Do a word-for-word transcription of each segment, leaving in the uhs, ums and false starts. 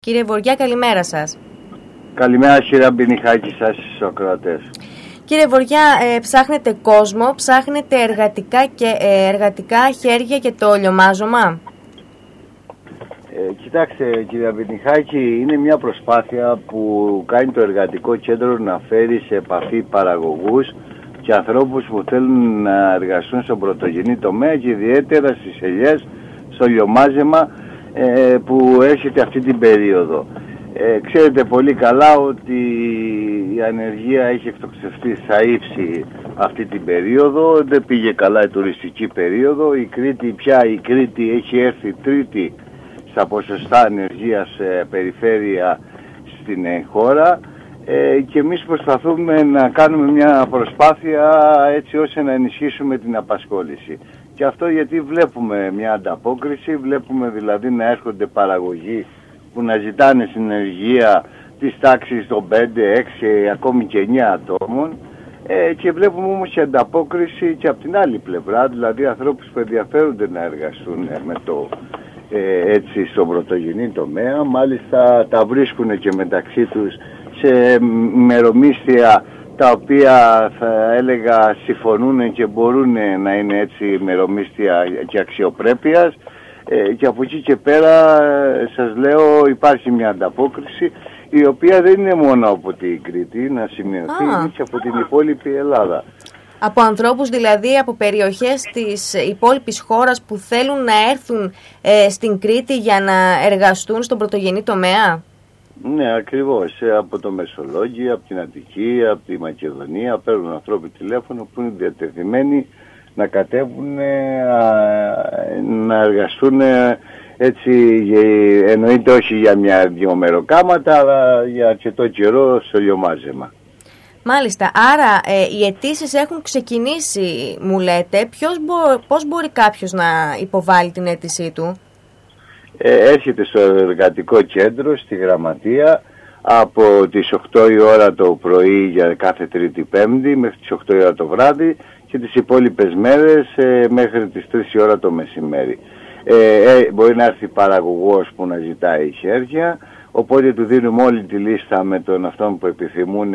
Κύριε Βοριά, καλημέρα σας. Καλημέρα κύριε Μπινιχάκη, σας στους ακροατές. Κύριε Βοριά, ε, ψάχνετε κόσμο, ψάχνετε εργατικά, και, ε, εργατικά χέρια και το λιωμάζωμα. Ε, κοιτάξτε κύριε Μπινιχάκη, είναι μια προσπάθεια που κάνει το Εργατικό Κέντρο να φέρει σε επαφή παραγωγούς και ανθρώπους που θέλουν να εργαστούν στον πρωτογενή τομέα και ιδιαίτερα στις ελιές, στο λιωμάζεμα ε, που έρχεται αυτή την περίοδο. Ε, ξέρετε πολύ καλά ότι η ανεργία έχει εκτοξευθεί στα ύψη αυτή την περίοδο, δεν πήγε καλά η τουριστική περίοδο, η Κρήτη πια η Κρήτη έχει έρθει τρίτη στα ποσοστά ανεργίας ε, περιφέρεια στην ε, χώρα ε, και εμείς προσπαθούμε να κάνουμε μια προσπάθεια έτσι ώστε να ενισχύσουμε την απασχόληση. Και αυτό γιατί βλέπουμε μια ανταπόκριση, βλέπουμε δηλαδή να έρχονται παραγωγοί που να ζητάνε συνεργεία της τάξης των πέντε, έξι, ακόμη και εννιά ατόμων ε, και βλέπουμε όμως και ανταπόκριση και από την άλλη πλευρά, δηλαδή ανθρώπους που ενδιαφέρονται να εργαστούν ε, με το, ε, έτσι στον πρωτογενή τομέα, μάλιστα τα βρίσκουν και μεταξύ τους σε μερομίσθια τα οποία θα έλεγα συμφωνούν και μπορούν να είναι έτσι μερομίσθια και αξιοπρέπειας. Ε, και από εκεί και πέρα ε, σας λέω υπάρχει μια ανταπόκριση η οποία δεν είναι μόνο από την Κρήτη να σημειωθεί, είναι και από την υπόλοιπη Ελλάδα. Από ανθρώπους δηλαδή από περιοχές της υπόλοιπης χώρας που θέλουν να έρθουν ε, στην Κρήτη για να εργαστούν στον πρωτογενή τομέα. Ναι, ακριβώς. Ε, από το Μεσολόγγι, από την Αττική, από τη Μακεδονία παίρνουν ανθρώποι τηλέφωνο που είναι διατεθειμένοι να κατέβουν, να εργαστούν έτσι, εννοείται όχι για μια δυο μεροκάματα, αλλά για αρκετό καιρό στο λιωμάζεμα. Μάλιστα, άρα ε, οι αιτήσεις έχουν ξεκινήσει, μου λέτε. Ποιος μπο, πώς μπορεί κάποιος να υποβάλει την αίτησή του? Ε, έρχεται στο Εργατικό Κέντρο, στη Γραμματεία, από τις οκτώ η ώρα το πρωί για κάθε Τρίτη Πέμπτη μέχρι τις οκτώ η ώρα το βράδυ και τις υπόλοιπες μέρες ε, μέχρι τις τρεις η ώρα το μεσημέρι. Ε, ε, μπορεί να έρθει παραγωγός που να ζητάει χέρια, οπότε του δίνουμε όλη τη λίστα με τον αυτόν που επιθυμούν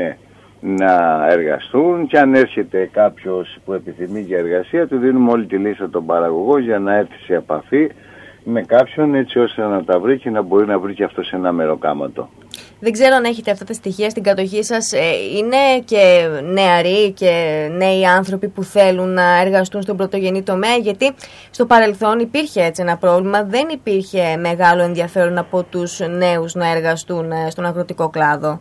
να εργαστούν και αν έρχεται κάποιος που επιθυμεί για εργασία του δίνουμε όλη τη λίστα των παραγωγών για να έρθει σε επαφή με κάποιον έτσι ώστε να τα βρει και να μπορεί να βρει και αυτό σε ένα μεροκάματο. Δεν ξέρω αν έχετε αυτά τα στοιχεία στην κατοχή σας. Είναι και νεαροί και νέοι άνθρωποι που θέλουν να εργαστούν στον πρωτογενή τομέα, γιατί στο παρελθόν υπήρχε έτσι ένα πρόβλημα. Δεν υπήρχε μεγάλο ενδιαφέρον από τους νέους να εργαστούν στον αγροτικό κλάδο.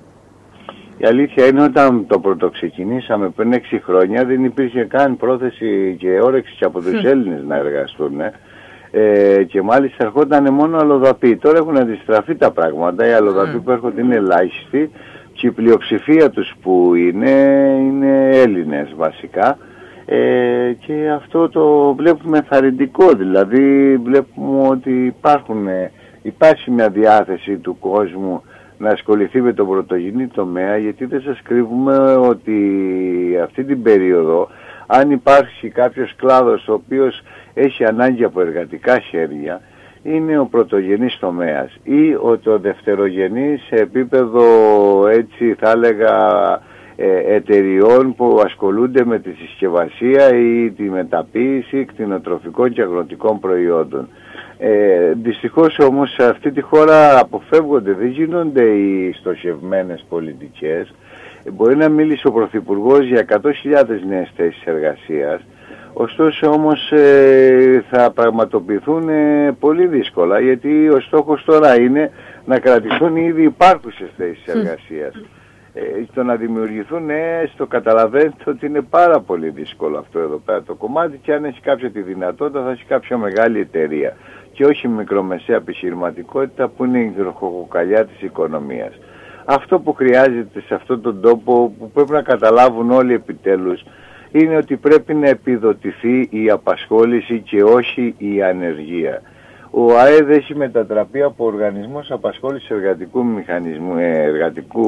Η αλήθεια είναι όταν το πρωτοξεκινήσαμε πριν έξι χρόνια δεν υπήρχε καν πρόθεση και όρεξη από τους Έλληνες να εργαστούν. Ε. Ε, και μάλιστα ερχόταν μόνο αλλοδαποί. Τώρα έχουν αντιστραφεί τα πράγματα. Οι αλλοδαποί mm. που έρχονται είναι ελάχιστοι και η πλειοψηφία τους που είναι είναι Έλληνες βασικά ε, και αυτό το βλέπουμε θαρρυντικό. Δηλαδή βλέπουμε ότι υπάρχουν, υπάρχει μια διάθεση του κόσμου να ασχοληθεί με τον πρωτογενή τομέα, γιατί δεν σας κρύβουμε ότι αυτή την περίοδο αν υπάρχει κάποιος κλάδος ο οποίος έχει ανάγκη από εργατικά χέρια είναι ο πρωτογενής τομέας ή ο το δευτερογενής σε επίπεδο έτσι θα έλεγα ε, εταιριών που ασχολούνται με τη συσκευασία ή τη μεταποίηση κτηνοτροφικών και αγροτικών προϊόντων. Ε, δυστυχώς όμως σε αυτή τη χώρα αποφεύγονται, δεν γίνονται οι στοχευμένες πολιτικές. Ε, μπορεί να μίλησε ο Πρωθυπουργός για εκατό χιλιάδες νέες θέσεις εργασίας, ωστόσο όμως ε, θα πραγματοποιηθούν ε, πολύ δύσκολα, γιατί ο στόχος τώρα είναι να κρατηθούν ήδη υπάρχουσες θέσεις εργασίας. Ε, το να δημιουργηθούν νέες, το καταλαβαίνετε ότι είναι πάρα πολύ δύσκολο αυτό εδώ πέρα το κομμάτι, και αν έχει κάποια τη δυνατότητα θα έχει κάποια μεγάλη εταιρεία και όχι μικρομεσαία επιχειρηματικότητα που είναι η υδροχοκοκαλιά της οικονομίας. Αυτό που χρειάζεται σε αυτόν τον τόπο, που πρέπει να καταλάβουν όλοι επιτέλους, είναι ότι πρέπει να επιδοτηθεί η απασχόληση και όχι η ανεργία. Ο ΑΕΔ έχει μετατραπεί από οργανισμός απασχόλησης εργατικού μηχανισμού, εργατικού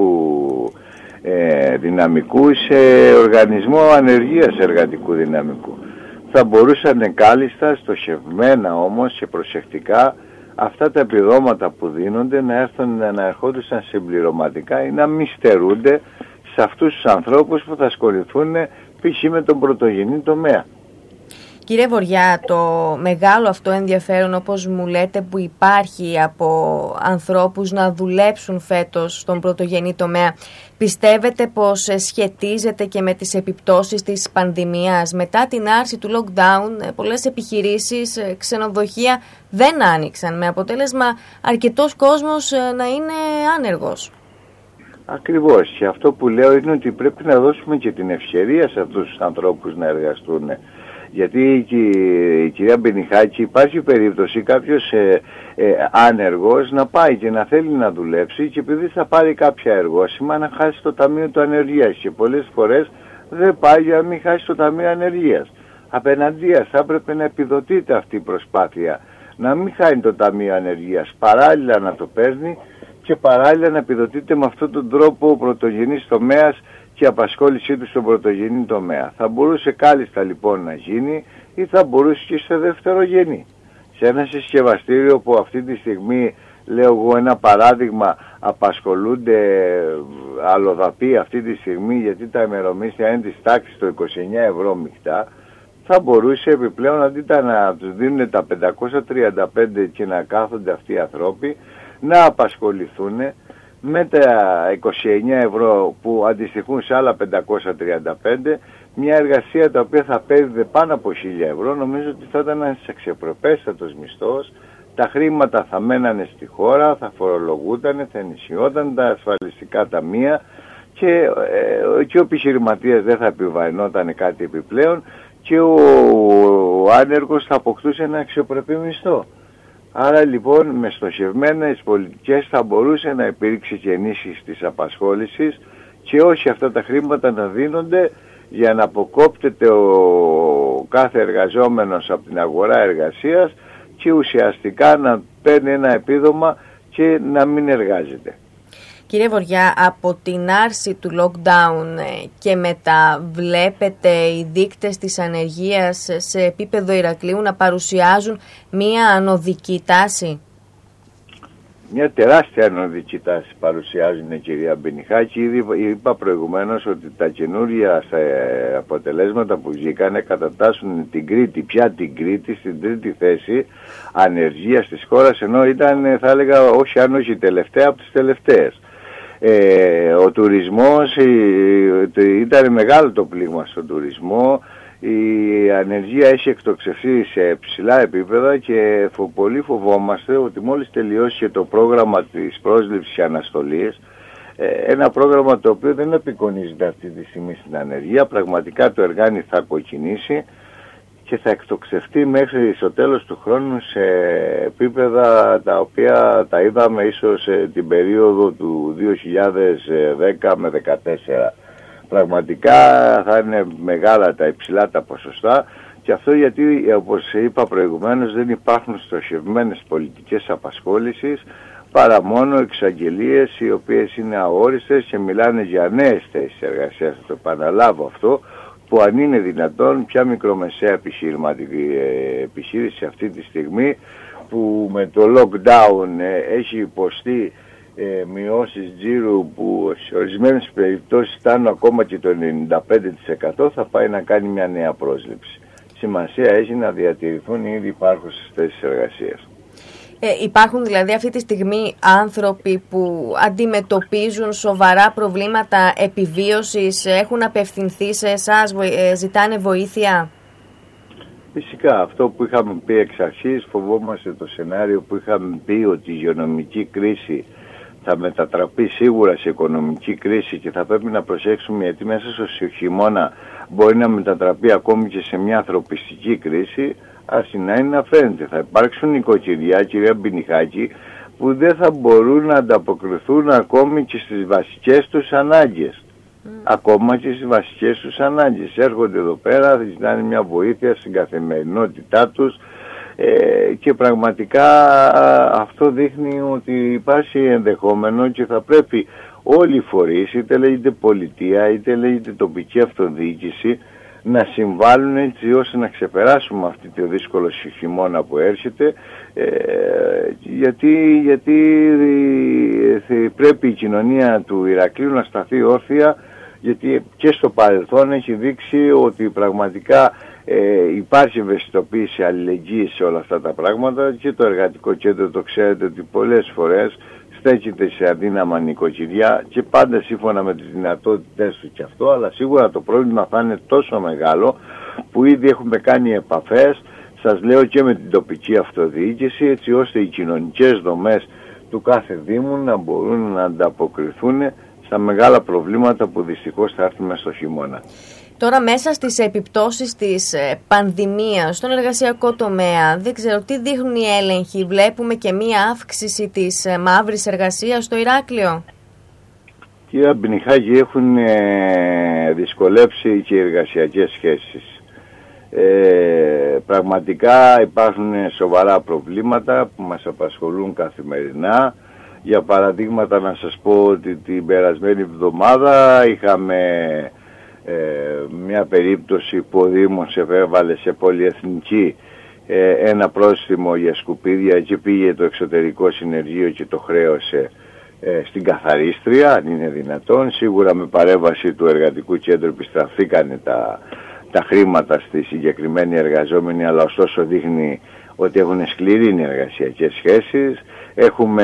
ε, δυναμικού σε οργανισμό ανεργίας εργατικού δυναμικού. Θα μπορούσαν κάλλιστα, στοχευμένα όμως και προσεκτικά, αυτά τα επιδόματα που δίνονται να έρθουν να ερχόντουσαν συμπληρωματικά ή να μη στερούνται σε αυτούς τους ανθρώπους που θα ασχοληθούν π.χ. με τον πρωτογενή τομέα. Κύριε Βοριά, το μεγάλο αυτό ενδιαφέρον, όπως μου λέτε, που υπάρχει από ανθρώπους να δουλέψουν φέτος στον πρωτογενή τομέα, πιστεύετε πως σχετίζεται και με τις επιπτώσεις της πανδημίας? Μετά την άρση του lockdown, πολλές επιχειρήσεις, ξενοδοχεία δεν άνοιξαν, με αποτέλεσμα αρκετός κόσμος να είναι άνεργος. Ακριβώς. Και αυτό που λέω είναι ότι πρέπει να δώσουμε και την ευκαιρία σε αυτούς τους ανθρώπους να εργαστούν. Γιατί η κυρία Μπενιχάκη, υπάρχει περίπτωση κάποιος ε, ε, άνεργος να πάει και να θέλει να δουλέψει και επειδή θα πάρει κάποια εργόσημα να χάσει το ταμείο του ανεργίας και πολλές φορές δεν πάει για να μην χάσει το ταμείο ανεργίας. Απέναντίας θα έπρεπε να επιδοτείται αυτή η προσπάθεια, να μην χάνει το ταμείο ανεργίας, παράλληλα να το παίρνει και παράλληλα να επιδοτείται με αυτόν τον τρόπο ο πρωτογενής τομέας και η απασχόλησή του στον πρωτογενή τομέα. Θα μπορούσε κάλλιστα λοιπόν να γίνει ή θα μπορούσε και σε δευτερογενή. Σε ένα συσκευαστήριο που αυτή τη στιγμή, λέω εγώ ένα παράδειγμα, απασχολούνται αλλοδαποί αυτή τη στιγμή γιατί τα ημερομίσθια είναι της τάξης το είκοσι εννέα ευρώ μεικτά, θα μπορούσε επιπλέον αντί να τους δίνουν τα πεντακόσια τριάντα πέντε και να κάθονται αυτοί οι άνθρωποι, να απασχοληθούν με τα είκοσι εννέα ευρώ που αντιστοιχούν σε άλλα πεντακόσια τριάντα πέντε, μια εργασία τα οποία θα παίρνει πάνω από χίλια ευρώ. Νομίζω ότι θα ήταν ένας αξιοπρεπέστατος μισθός, τα χρήματα θα μένανε στη χώρα, θα φορολογούταν, θα ενισχυόταν τα ασφαλιστικά ταμεία και, ε, και ο επιχειρηματίας δεν θα επιβαρυνόταν κάτι επιπλέον και ο, ο άνεργος θα αποκτούσε ένα αξιοπρεπή μισθό. Άρα λοιπόν με στοχευμένες πολιτικές θα μπορούσε να υπήρξει και ενίσχυση της απασχόλησης και όχι αυτά τα χρήματα να δίνονται για να αποκόπτεται ο κάθε εργαζόμενος από την αγορά εργασίας και ουσιαστικά να παίρνει ένα επίδομα και να μην εργάζεται. Κύριε Βοριά, από την άρση του lockdown και μετά βλέπετε οι δείκτες της ανεργίας σε επίπεδο Ηρακλείου να παρουσιάζουν μία ανωδική τάση? Μια τεράστια ανωδική τάση παρουσιάζουν, κυρία Μπενιχάκη. Ήδη είπα προηγουμένως ότι τα καινούργια αποτελέσματα που βγήκανε κατατάσσουν την Κρήτη, πια την Κρήτη, στην τρίτη θέση ανεργίας της χώρας, ενώ ήταν, θα έλεγα, όχι αν όχι τελευταία, από τις τελευταίες. Ε, ο τουρισμός, ήταν μεγάλο το πλήγμα στον τουρισμό, η ανεργία έχει εκτοξευθεί σε ψηλά επίπεδα και φο, πολύ φοβόμαστε ότι μόλις τελειώσει και το πρόγραμμα της πρόσληψης και αναστολής, ε, ένα πρόγραμμα το οποίο δεν απεικονίζεται αυτή τη στιγμή στην ανεργία, πραγματικά το εργάνι θα κοκκινήσει και θα εκτοξευτεί μέχρι στο τέλος του χρόνου σε επίπεδα τα οποία τα είδαμε ίσως την περίοδο του δύο χιλιάδες δέκα με δύο χιλιάδες δεκατέσσερα. Πραγματικά θα είναι μεγάλα τα υψηλά τα ποσοστά και αυτό γιατί, όπως είπα προηγουμένως, δεν υπάρχουν στοχευμένες πολιτικές απασχόλησης παρά μόνο εξαγγελίες οι οποίες είναι αόριστες και μιλάνε για νέες θέσεις εργασίας. Θα το επαναλάβω αυτό, που αν είναι δυνατόν πια μικρομεσαία επιχειρηματική επιχείρηση αυτή τη στιγμή που με το lockdown έχει υποστεί ε, μειώσεις τζίρου που σε ορισμένες περιπτώσεις φτάνουν ακόμα και το ενενήντα πέντε τοις εκατό, θα πάει να κάνει μια νέα πρόσληψη. Σημασία έχει να διατηρηθούν οι ήδη υπάρχουσες θέσεις εργασίας. Ε, υπάρχουν δηλαδή αυτή τη στιγμή άνθρωποι που αντιμετωπίζουν σοβαρά προβλήματα επιβίωσης, έχουν απευθυνθεί σε εσάς, ζητάνε βοήθεια? Φυσικά, αυτό που είχαμε πει εξ αρχής, φοβόμαστε το σενάριο που είχαμε πει ότι η υγειονομική κρίση θα μετατραπεί σίγουρα σε οικονομική κρίση και θα πρέπει να προσέξουμε γιατί μέσα στο χειμώνα μπορεί να μετατραπεί ακόμη και σε μια ανθρωπιστική κρίση. Άρχισε να είναι να φαίνεται. Θα υπάρξουν νοικοκυριά, κυρία Μπενιχάκη, που δεν θα μπορούν να ανταποκριθούν ακόμη και στις βασικές τους ανάγκες. Mm. Ακόμα και στις βασικές τους ανάγκες. Έρχονται εδώ πέρα, ζητάνε μια βοήθεια στην καθημερινότητά τους ε, και πραγματικά αυτό δείχνει ότι υπάρχει ενδεχόμενο και θα πρέπει όλοι οι φορείς, είτε λέγεται πολιτεία, είτε λέγεται τοπική αυτοδιοίκηση, να συμβάλλουν έτσι ώστε να ξεπεράσουμε αυτή το δύσκολο χειμώνα που έρχεται, ε, γιατί, γιατί ε, πρέπει η κοινωνία του Ηρακλείου να σταθεί όρθια, γιατί και στο παρελθόν έχει δείξει ότι πραγματικά ε, υπάρχει ευαισθητοποίηση, αλληλεγγύη σε όλα αυτά τα πράγματα, και το εργατικό κέντρο το ξέρετε ότι πολλές φορές στέκεται σε αδύναμα νοικοκυριά και πάντα σύμφωνα με τις δυνατότητες του και αυτό, αλλά σίγουρα το πρόβλημα θα είναι τόσο μεγάλο που ήδη έχουμε κάνει επαφές, σας λέω, και με την τοπική αυτοδιοίκηση, έτσι ώστε οι κοινωνικές δομές του κάθε Δήμου να μπορούν να ανταποκριθούν στα μεγάλα προβλήματα που δυστυχώς θα έρθουν μέσα στο χειμώνα. Τώρα, μέσα στις επιπτώσεις της πανδημίας στον εργασιακό τομέα, δεν ξέρω τι δείχνουν οι έλεγχοι. Βλέπουμε και μία αύξηση της μαύρης εργασίας στο Ηράκλειο. Κύριε Μπινιχάκη, έχουν ε, δυσκολέψει και οι εργασιακές σχέσεις. Ε, πραγματικά υπάρχουν σοβαρά προβλήματα που μας απασχολούν καθημερινά. Για παραδείγματα να σας πω ότι την περασμένη εβδομάδα είχαμε ε, μια περίπτωση που ο Δήμος επέβαλε σε πολυεθνική ε, ένα πρόστιμο για σκουπίδια και πήγε το εξωτερικό συνεργείο και το χρέωσε ε, στην καθαρίστρια, αν είναι δυνατόν. Σίγουρα με παρέμβαση του εργατικού κέντρου επιστραφήκανε τα, τα χρήματα στη συγκεκριμένη εργαζόμενη, αλλά ωστόσο δείχνει ότι έχουν σκληρύνει εργασιακές σχέσεις. Έχουμε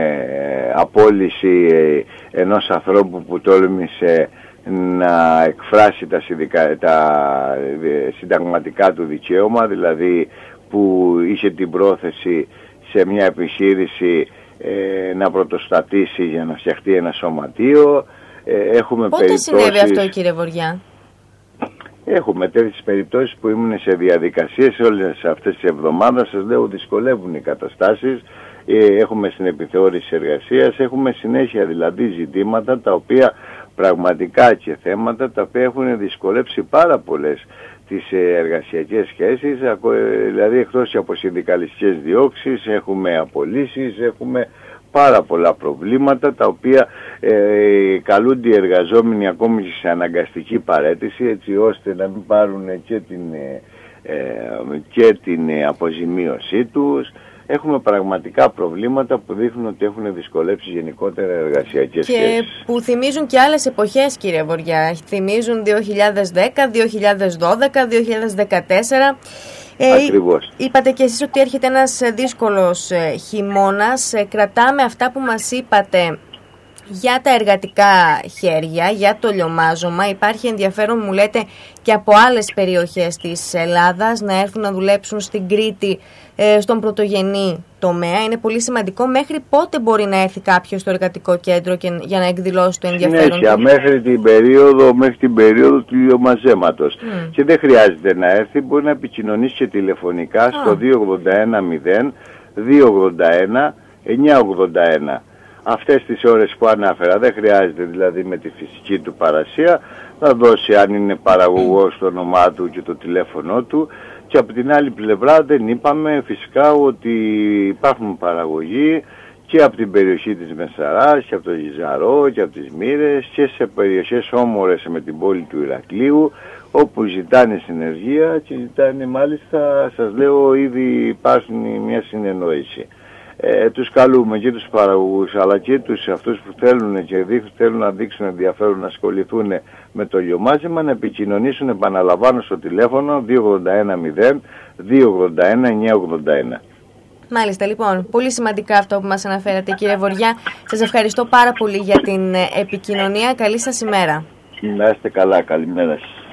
απόλυση ενός ανθρώπου που τόλμησε να εκφράσει τα, συνδικα... τα συνταγματικά του δικαίωμα, δηλαδή που είχε την πρόθεση σε μια επιχείρηση ε, να πρωτοστατήσει για να φτιαχτεί ένα σωματείο. Ε, έχουμε Πότε περιπτώσεις... συνέβη αυτό, κύριε Βοριά? Έχουμε τέτοιες περιπτώσεις που ήμουν σε διαδικασίες όλες αυτές τις εβδομάδες. Σας λέω, δυσκολεύουν οι καταστάσεις. Έχουμε στην επιθεώρηση εργασίας, έχουμε συνέχεια δηλαδή ζητήματα τα οποία πραγματικά και θέματα τα οποία έχουν δυσκολέψει πάρα πολλές τις εργασιακές σχέσεις, δηλαδή εκτός από συνδικαλιστικές διώξεις έχουμε απολύσεις, έχουμε πάρα πολλά προβλήματα τα οποία ε, καλούνται οι εργαζόμενοι ακόμη σε αναγκαστική παραίτηση, έτσι ώστε να μην πάρουν και την, ε, και την αποζημίωσή τους. Έχουμε πραγματικά προβλήματα που δείχνουν ότι έχουν δυσκολέψει γενικότερα εργασιακές και σχέσεις. Και που θυμίζουν και άλλες εποχές, κύριε Βοριά. Θυμίζουν δύο χιλιάδες δέκα, δύο χιλιάδες δώδεκα, δύο χιλιάδες δεκατέσσερα. Ακριβώς. Ε, είπατε και εσείς ότι έρχεται ένας δύσκολος ε, χειμώνας. Ε, κρατάμε αυτά που μας είπατε για τα εργατικά χέρια, για το λιωμάζωμα. Υπάρχει ενδιαφέρον, μου λέτε, και από άλλες περιοχές της Ελλάδας να έρθουν να δουλέψουν στην Κρήτη, ε, στον πρωτογενή τομέα. Είναι πολύ σημαντικό. Μέχρι πότε μπορεί να έρθει κάποιος στο εργατικό κέντρο και, για να εκδηλώσει το ενδιαφέρον? Συνέχεια, μέχρι την περίοδο, μέχρι την περίοδο του λιωμαζέματος. Mm. Και δεν χρειάζεται να έρθει, μπορεί να επικοινωνήσει και τηλεφωνικά στο oh. δύο ογδόντα ένα μηδέν δύο ογδόντα ένα εννιά ογδόντα ένα. Αυτές τις ώρες που ανάφερα, δεν χρειάζεται δηλαδή με τη φυσική του παρασία, θα δώσει αν είναι παραγωγός το όνομά του και το τηλέφωνο του. Και από την άλλη πλευρά δεν είπαμε φυσικά ότι υπάρχουν παραγωγοί και από την περιοχή της Μεσαράς και από το Γιζαρό και από τις Μύρες και σε περιοχές όμορες με την πόλη του Ηρακλείου, όπου ζητάνε συνεργεία και ζητάνε, μάλιστα σας λέω, ήδη υπάρχει μια συνεννόηση. Ε, τους καλούμε και τους παραγωγούς αλλά και τους αυτούς που θέλουν και δείχνουν, θέλουν να δείξουν ενδιαφέρον να ασχοληθούν με το λιωμάζεμα, να επικοινωνήσουν, επαναλαμβάνω, στο τηλέφωνο δύο ογδόντα ένα μηδέν δύο ογδόντα ένα εννιά ογδόντα ένα. Μάλιστα, λοιπόν, πολύ σημαντικά αυτό που μας αναφέρατε, κύριε Βοριά. Σας ευχαριστώ πάρα πολύ για την επικοινωνία. Καλή σας ημέρα. Να είστε καλά, καλημέρα σας.